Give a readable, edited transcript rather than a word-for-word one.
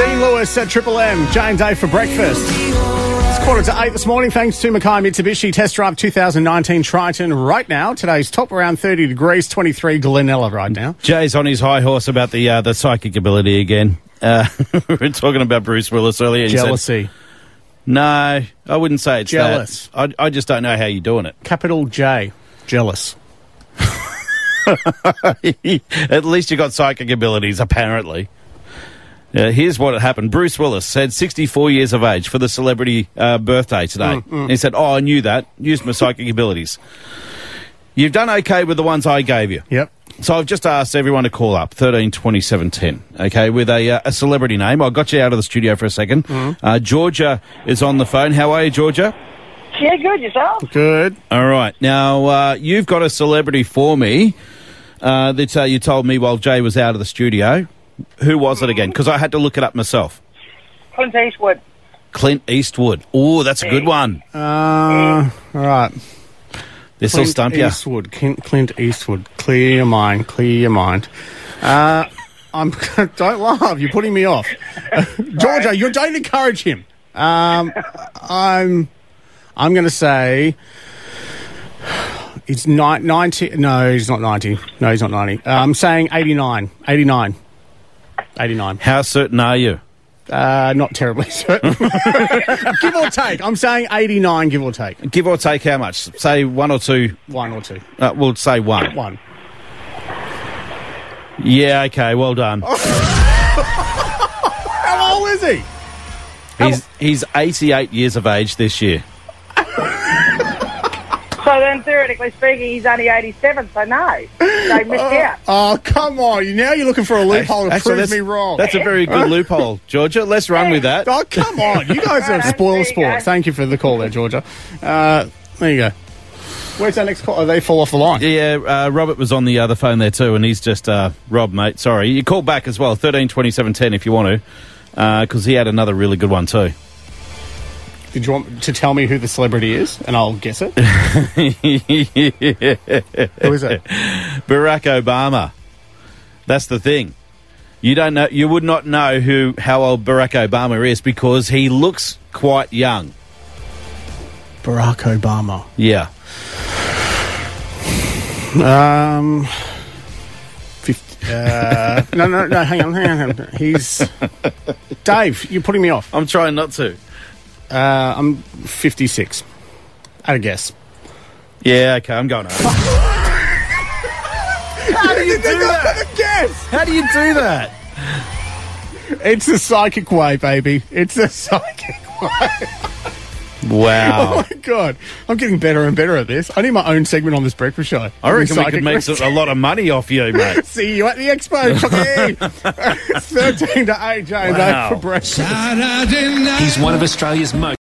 Dean Lewis at Triple M. Jane Day for breakfast. It's 7:45 this morning. Thanks to Mackay Mitsubishi. Test drive 2019 Triton right now. Today's top around 30 degrees, 23 Glenella right now. Jay's on his high horse about the psychic ability again. We were talking about Bruce Willis earlier. Jealousy. No, I wouldn't say it's jealous. That. I just don't know how you're doing it. Capital J. Jealous. At least you got psychic abilities, apparently. Here's what happened. Bruce Willis said 64 years of age for the celebrity birthday today. He said, I knew that. Used my psychic abilities. You've done okay with the ones I gave you. Yep. So I've just asked everyone to call up, 13 27 10, okay, with a celebrity name. I got you out of the studio for a second. Georgia is on the phone. How are you, Georgia? Yeah, good. Yourself? Good. All right. Now, you've got a celebrity for me that you told me while Jay was out of the studio. Who was it again? Because I had to look it up myself. Clint Eastwood. Clint Eastwood. Oh, that's a good one. All right. This will stump you. Eastwood. Clint Eastwood. Clear your mind. Clear your mind. Don't laugh. You're putting me off. Georgia, you don't encourage him. I'm going to say it's 90. No, he's not 90. No, he's not 90. I'm saying 89. 89. 89. How certain are you? Not terribly certain. Give or take. I'm saying 89, give or take. Give or take how much? Say 1 or 2? 1 or 2. We'll say 1. 1. Yeah, okay, well done. How old is he? He's 88 years of age this year. So then, theoretically speaking, he's only 87, so no. They missed out. Oh, come on. Now you're looking for a loophole to prove me wrong. That's a very good loophole, Georgia. Let's run with that. Oh, come on. You guys are spoil sport. Thank you for the call there, Georgia. There you go. Where's our next call? Oh, they fall off the line. Yeah, Robert was on the other phone there too, and he's just, Rob, mate, sorry. You call back as well, 13 27 10 if you want to, because he had another really good one too. Did you want to tell me who the celebrity is, and I'll guess it? Who is it? Barack Obama. That's the thing. You don't know. You would not know how old Barack Obama is because he looks quite young. Barack Obama. Yeah. 50. No. Hang on. He's Dave. You're putting me off. I'm trying not to. I'm 56. At a guess. Yeah, okay, I'm going over. How do you do that? Guess. How do you do that? It's a psychic way, baby. It's a psychic way. Wow. Oh, my God. I'm getting better and better at this. I need my own segment on this breakfast show. I reckon we could make a lot of money off you, mate. See you at the expo, Chucky. 13 to 8, Jane, for breakfast. He's one of Australia's most